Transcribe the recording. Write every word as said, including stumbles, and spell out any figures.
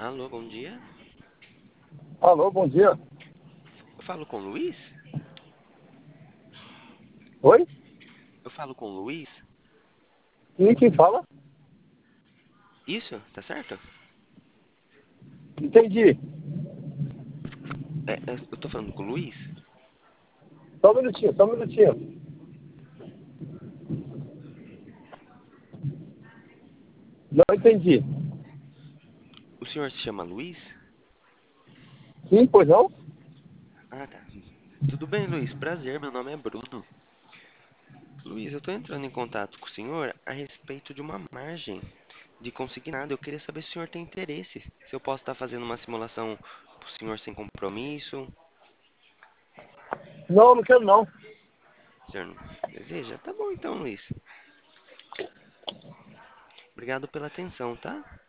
Alô, bom dia. Alô, bom dia. Eu falo com o Luiz? Oi? Eu falo com o Luiz? E quem fala? Isso, tá certo? Entendi. É, é, eu tô falando com o Luiz? Só um minutinho, só um minutinho. Não entendi. O senhor se chama Luiz? Sim, pois não? Ah, tá. Tudo bem, Luiz. Prazer, meu nome é Bruno. Luiz, eu tô entrando em contato com o senhor a respeito de uma margem de consignado. Eu queria saber se o senhor tem interesse. Se eu posso estar fazendo uma simulação pro senhor sem compromisso. Não, não quero não. O senhor não deseja? Tá bom então, Luiz. Obrigado pela atenção, tá?